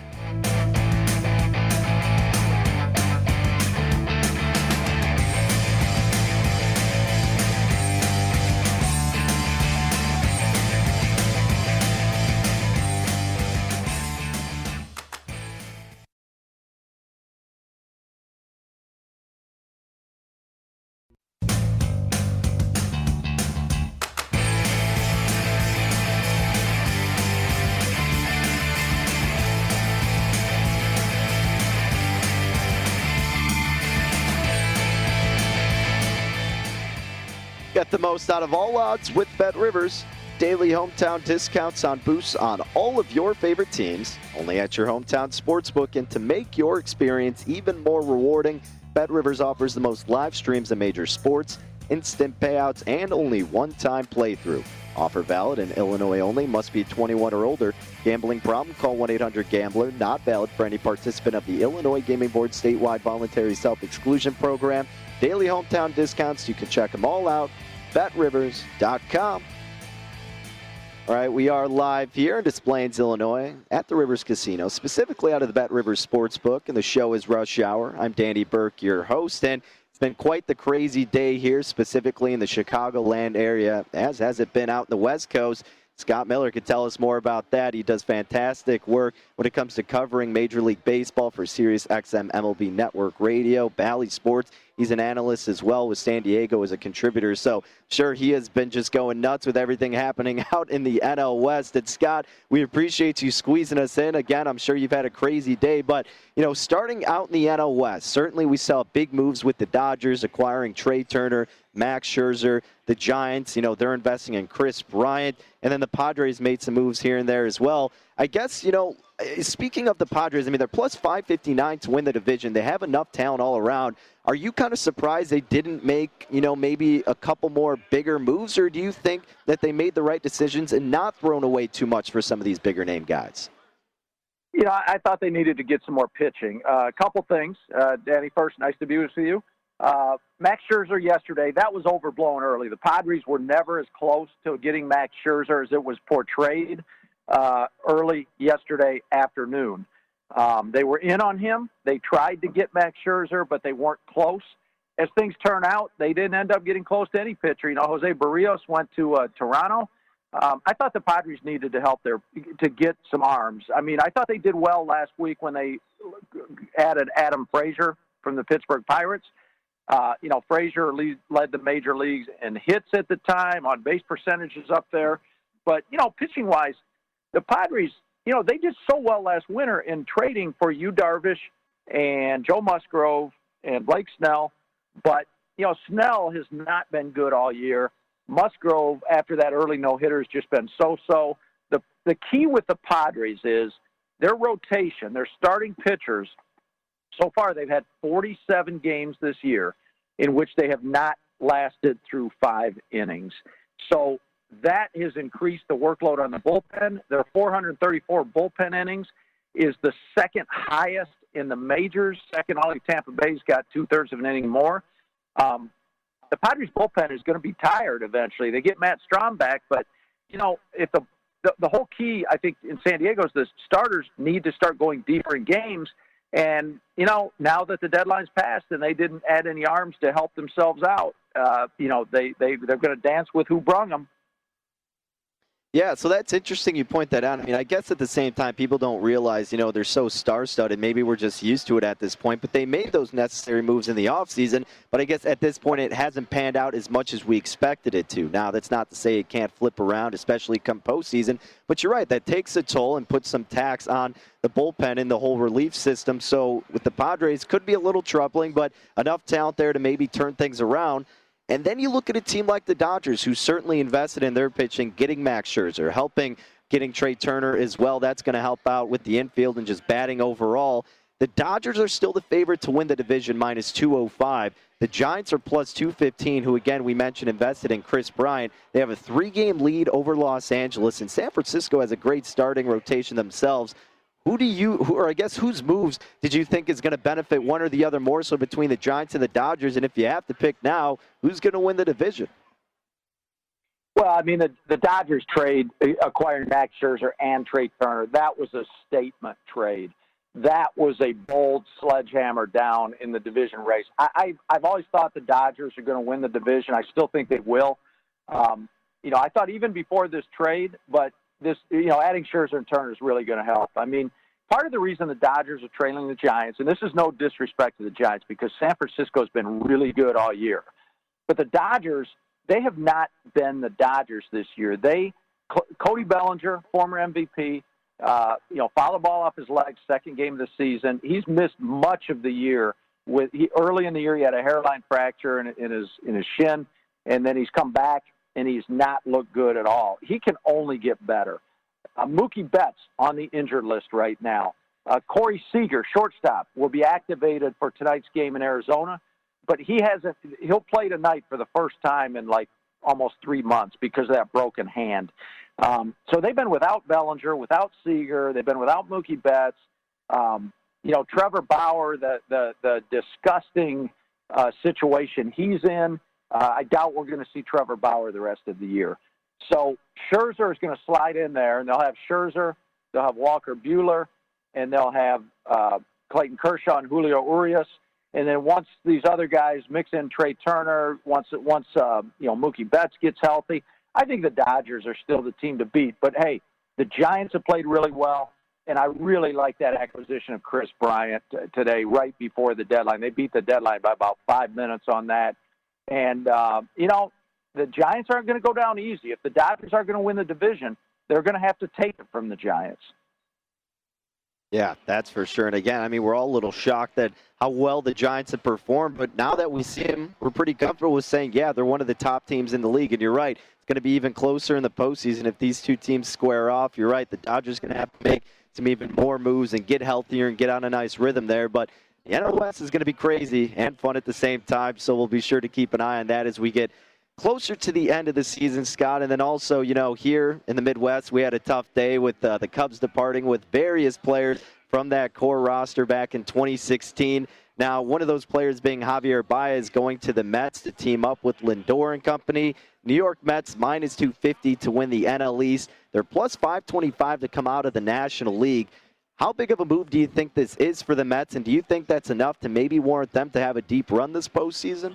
Get the most out of all odds with BetRivers. Daily hometown discounts on boosts on all of your favorite teams, only at your hometown sportsbook. And to make your experience even more rewarding, BetRivers offers the most live streams of major sports, instant payouts, and only one-time playthrough. Offer valid in Illinois only. Must be twenty-one or older. Gambling problem? Call one eight hundred gambler. Not valid for any participant of the Illinois Gaming Board statewide voluntary self-exclusion program. Daily hometown discounts. You can check them all out. Bet Rivers dot com. All right, we are live here in Des Plaines, Illinois, at the Rivers Casino, specifically out of the BetRivers Sportsbook, and the show is Rush Hour. I'm Danny Burke, your host, and it's been quite the crazy day here, specifically in the Chicagoland area, as has it been out in the West Coast. Scott Miller could tell us more about that. He does fantastic work when it comes to covering Major League Baseball for Sirius X M M L B Network Radio, Bally Sports. He's an analyst as well with San Diego as a contributor. So, sure, he has been just going nuts with everything happening out in the N L West. And, Scott, we appreciate you squeezing us in. Again, I'm sure you've had a crazy day. But, you know, starting out in the N L West, certainly we saw big moves with the Dodgers acquiring Trey Turner, Max Scherzer, the Giants. You know, they're investing in Chris Bryant. And then the Padres made some moves here and there as well. I guess, you know, speaking of the Padres, I mean, they're plus five fifty-nine to win the division. They have enough talent all around. Are you kind of surprised they didn't make, you know, maybe a couple more bigger moves, or do you think that they made the right decisions and not thrown away too much for some of these bigger name guys? You know, I thought they needed to get some more pitching. Uh, a couple things. Uh, Danny, first, nice to be with you. Uh, Max Scherzer yesterday, that was overblown early. The Padres were never as close to getting Max Scherzer as it was portrayed uh, early yesterday afternoon. Um, they were in on him. They tried to get Max Scherzer, but they weren't close. As things turn out, they didn't end up getting close to any pitcher. You know, Jose Barrios went to uh, Toronto. Um, I thought the Padres needed to help their to get some arms. I mean, I thought they did well last week when they added Adam Frazier from the Pittsburgh Pirates. Uh, you know, Frazier lead, led the major leagues in hits at the time, on base percentages up there. But, you know, pitching-wise, the Padres, you know, they did so well last winter in trading for Yu Darvish and Joe Musgrove and Blake Snell. But, you know, Snell has not been good all year. Musgrove, after that early no-hitter, has just been so-so. The, the key with the Padres is their rotation, their starting pitchers. So far, they've had forty-seven games this year in which they have not lasted through five innings. So that has increased the workload on the bullpen. Their four hundred thirty-four bullpen innings is the second highest in the majors. Second only Tampa Bay's got two-thirds of an inning more. Um, the Padres bullpen is going to be tired eventually. They get Matt Strahm back, but, you know, if the, the the whole key, I think, in San Diego is the starters need to start going deeper in games. And, you know, now that the deadline's passed and they didn't add any arms to help themselves out, uh, you know, they, they, they're going to dance with who brung them. Yeah, so that's interesting you point that out. I mean, I guess at the same time, people don't realize, you know, they're so star-studded. Maybe we're just used to it at this point, but they made those necessary moves in the offseason. But I guess at this point, it hasn't panned out as much as we expected it to. Now, that's not to say it can't flip around, especially come postseason. But you're right, that takes a toll and puts some tax on the bullpen and the whole relief system. So with the Padres, could be a little troubling, but enough talent there to maybe turn things around. And then you look at a team like the Dodgers, who certainly invested in their pitching, getting Max Scherzer, helping getting Trey Turner as well. That's going to help out with the infield and just batting overall. The Dodgers are still the favorite to win the division, minus two oh five. The Giants are plus two fifteen, who, again, we mentioned invested in Chris Bryant. They have a three-game lead over Los Angeles, and San Francisco has a great starting rotation themselves. Who do you, or I guess whose moves did you think is going to benefit one or the other more so between the Giants and the Dodgers? And if you have to pick now, who's going to win the division? Well, I mean, the, the Dodgers trade, acquiring Max Scherzer and Trey Turner, that was a statement trade. That was a bold sledgehammer down in the division race. I, I, I've always thought the Dodgers are going to win the division. I still think they will. Um, you know, I thought even before this trade, but this, you know, adding Scherzer and Turner is really going to help. I mean, part of the reason the Dodgers are trailing the Giants, and this is no disrespect to the Giants because San Francisco has been really good all year, but the Dodgers, they have not been the Dodgers this year. They, Cody Bellinger, former M V P, uh, you know, fouled the ball off his leg, second game of the season. He's missed much of the year. With he, early in the year, he had a hairline fracture in, in his in his shin, and then he's come back. And he's not looked good at all. He can only get better. Uh, Mookie Betts on the injured list right now. Uh, Corey Seager, shortstop, will be activated for tonight's game in Arizona, but he hasn't. He'll play tonight for the first time in like almost three months because of that broken hand. Um, so they've been without Bellinger, without Seager. They've been without Mookie Betts. Um, you know, Trevor Bauer, the the the disgusting uh, situation he's in. Uh, I doubt we're going to see Trevor Bauer the rest of the year. So Scherzer is going to slide in there, and they'll have Scherzer, they'll have Walker Buehler, and they'll have uh, Clayton Kershaw and Julio Urias. And then once these other guys mix in Trey Turner, once once uh, you know Mookie Betts gets healthy, I think the Dodgers are still the team to beat. But hey, the Giants have played really well, and I really like that acquisition of Chris Bryant t- today, right before the deadline. They beat the deadline by about five minutes on that. And, uh, you know, the Giants aren't going to go down easy. If the Dodgers are going to win the division, they're going to have to take it from the Giants. Yeah, that's for sure. And again, I mean, we're all a little shocked at how well the Giants have performed. But now that we see them, we're pretty comfortable with saying, yeah, they're one of the top teams in the league. And you're right, it's going to be even closer in the postseason if these two teams square off. You're right, the Dodgers are going to have to make some even more moves and get healthier and get on a nice rhythm there. But the N L West is going to be crazy and fun at the same time, so we'll be sure to keep an eye on that as we get closer to the end of the season, Scott. And then also, you know, here in the Midwest, we had a tough day with uh, the Cubs departing with various players from that core roster back in twenty sixteen. Now, one of those players being Javier Baez going to the Mets to team up with Lindor and company. New York Mets minus two fifty to win the N L East. They're plus five twenty-five to come out of the National League. How big of a move do you think this is for the Mets, and do you think that's enough to maybe warrant them to have a deep run this postseason?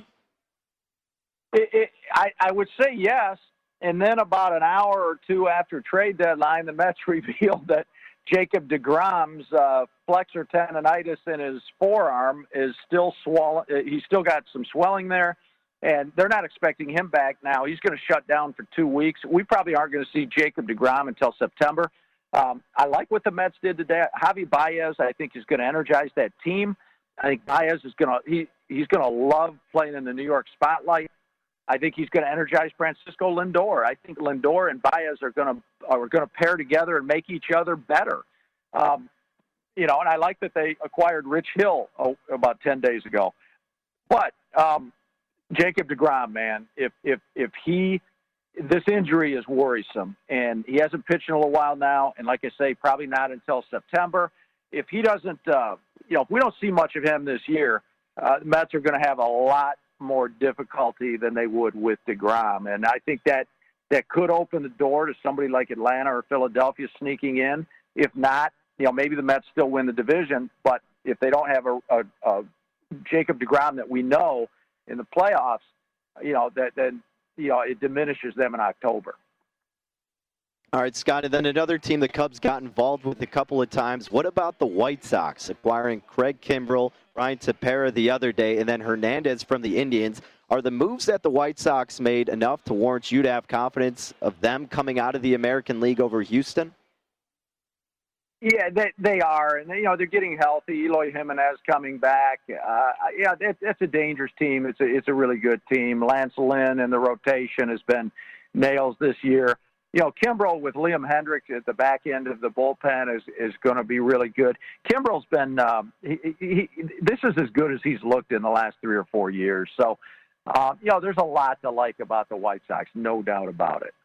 It, it, I, I would say yes, and then about an hour or two after trade deadline, the Mets revealed that Jacob deGrom's uh, flexor tendonitis in his forearm is still swollen. He's still got some swelling there, and they're not expecting him back now. He's going to shut down for two weeks. We probably aren't going to see Jacob deGrom until September. Um, I like what the Mets did today. Javi Baez, I think, is going to energize that team. I think Baez is going to he he's going to love playing in the New York spotlight. I think he's going to energize Francisco Lindor. I think Lindor and Baez are going to are going to pair together and make each other better. Um, you know, and I like that they acquired Rich Hill oh, about ten days ago. But um, Jacob deGrom, man, if if if he this injury is worrisome, and he hasn't pitched in a little while now. And like I say, probably not until September. If he doesn't, uh, you know, if we don't see much of him this year, uh, the Mets are going to have a lot more difficulty than they would with DeGrom. And I think that that could open the door to somebody like Atlanta or Philadelphia sneaking in. If not, you know, maybe the Mets still win the division. But if they don't have a, a, a Jacob DeGrom that we know in the playoffs, you know, that then, you know, it diminishes them in October. All right, Scott, and then another team the Cubs got involved with a couple of times. What about the White Sox acquiring Craig Kimbrell, Ryan Tepera the other day, and then Hernandez from the Indians? Are the moves that the White Sox made enough to warrant you to have confidence of them coming out of the American League over Houston? Yeah, they, they are. And, you know, they're getting healthy. Eloy Jimenez coming back. Uh, yeah, that, that's a dangerous team. It's a, it's a really good team. Lance Lynn in the rotation has been nails this year. You know, Kimbrell with Liam Hendriks at the back end of the bullpen is, is going to be really good. Kimbrell's been um, he, he, this is as good as he's looked in the last three or four years. So, uh, you know, there's a lot to like about the White Sox, no doubt about it.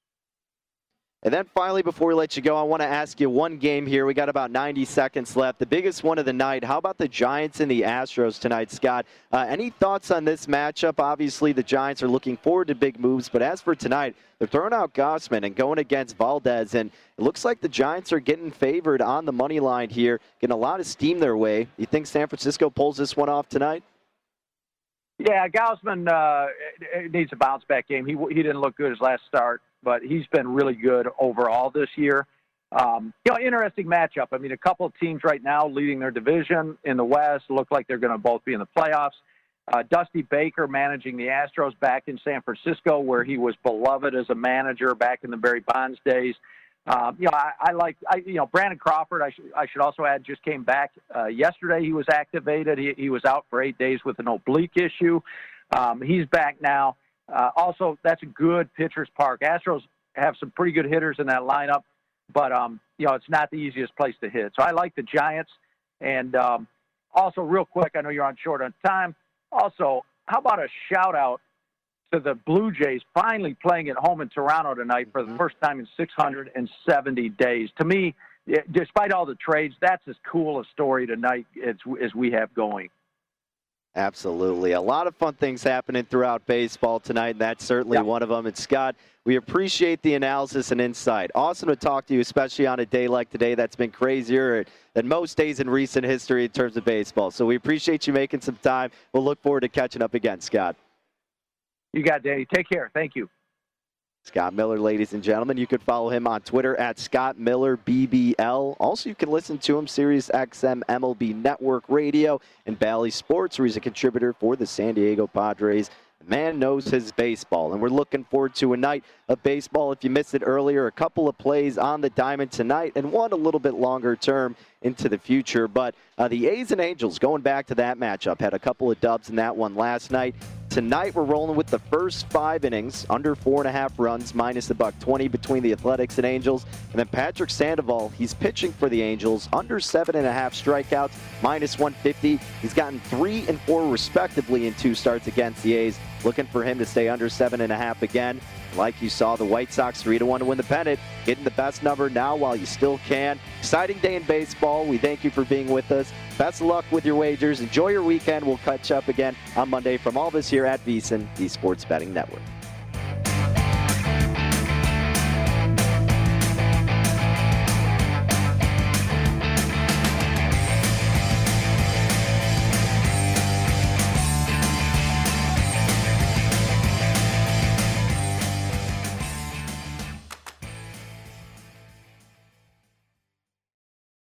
And then finally, before we let you go, I want to ask you one game here. We got about ninety seconds left. The biggest one of the night. How about the Giants and the Astros tonight, Scott? Uh, any thoughts on this matchup? Obviously, the Giants are looking forward to big moves. But as for tonight, they're throwing out Gausman and going against Valdez. And it looks like the Giants are getting favored on the money line here, getting a lot of steam their way. You think San Francisco pulls this one off tonight? Yeah, Gausman uh, needs a bounce-back game. He, he didn't look good his last start, but he's been really good overall this year. Um, you know, interesting matchup. I mean, a couple of teams right now leading their division in the West look like they're going to both be in the playoffs. Uh, Dusty Baker managing the Astros back in San Francisco, where he was beloved as a manager back in the Barry Bonds days. Um, you know, I, I like, I, you know, Brandon Crawford, I, sh- I should also add, just came back uh, yesterday. He was activated. He, he was out for eight days with an oblique issue. Um, he's back now. Uh, also, that's a good pitcher's park. Astros have some pretty good hitters in that lineup, but, um, you know, it's not the easiest place to hit. So I like the Giants. And um, also, real quick, I know you're on short on time. Also, how about a shout-out to the Blue Jays finally playing at home in Toronto tonight for the first time in six hundred seventy days. To me, despite all the trades, that's as cool a story tonight as, as we have going. Absolutely. A lot of fun things happening throughout baseball tonight, and that's certainly Yep. one of them. And, Scott, we appreciate the analysis and insight. Awesome to talk to you, especially on a day like today that's been crazier than most days in recent history in terms of baseball. So we appreciate you making some time. We'll look forward to catching up again, Scott. You got it, Danny. Take care. Thank you. Scott Miller, ladies and gentlemen. You can follow him on Twitter at Scott Miller B B L. Also, you can listen to him, Sirius X M M L B Network Radio and Bally Sports, where he's a contributor for the San Diego Padres. The man knows his baseball, and we're looking forward to a night of baseball. If you missed it earlier, a couple of plays on the diamond tonight and one a little bit longer term into the future. But uh, the A's and Angels, going back to that matchup, had a couple of dubs in that one last night. Tonight, we're rolling with the first five innings, under four and a half runs, minus a buck twenty between the Athletics and Angels. And then Patrick Sandoval, he's pitching for the Angels, under seven and a half strikeouts, minus one fifty. He's gotten three and four respectively in two starts against the A's. Looking for him to stay under seven and a half again. Like you saw, the White Sox three to one to win the pennant. Getting the best number now while you still can. Exciting day in baseball. We thank you for being with us. Best of luck with your wagers. Enjoy your weekend. We'll catch up again on Monday from all of us here at VSiN, the Sports Betting Network.